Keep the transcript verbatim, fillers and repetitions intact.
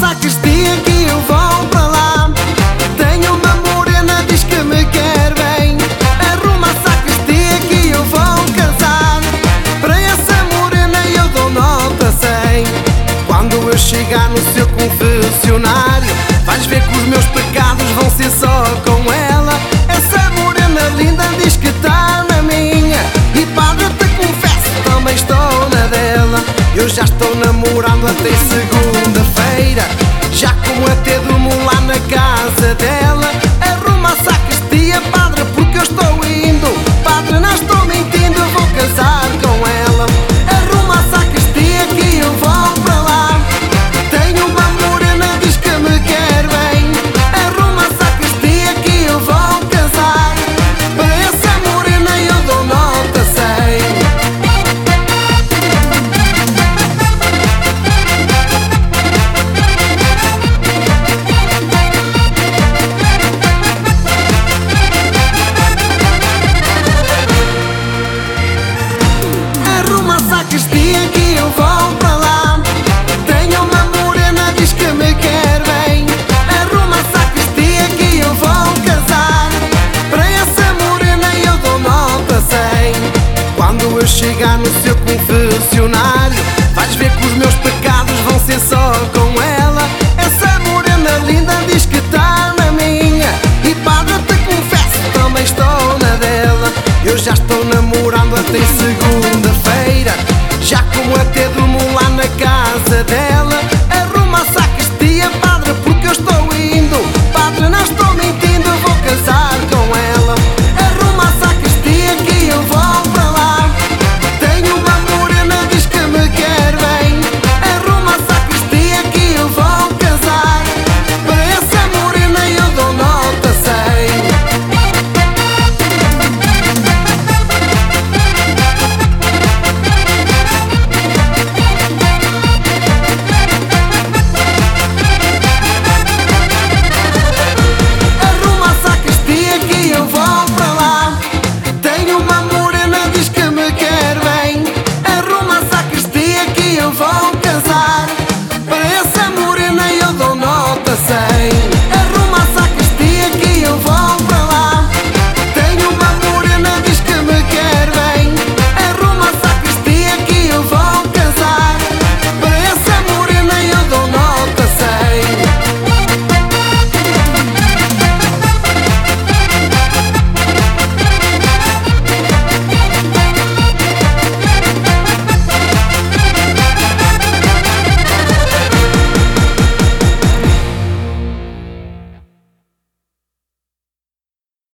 sacristia que eu vou para lá. Tenho uma morena, diz que me quer bem. Arruma a sacristia que eu vou casar. Para essa morena eu dou nota cem. Quando eu chegar no seu confessionário, vais ver que os meus pecados vão ser só com ela. Essa morena linda diz que está na minha. E padre, te confesso, também estou na dela. Eu já estou namorando até segunda-feira. Já como até durmo lá na casa dela. Arruma a sacristia, padre, porque eu estou indo. Padre, não estou mentindo, eu vou casar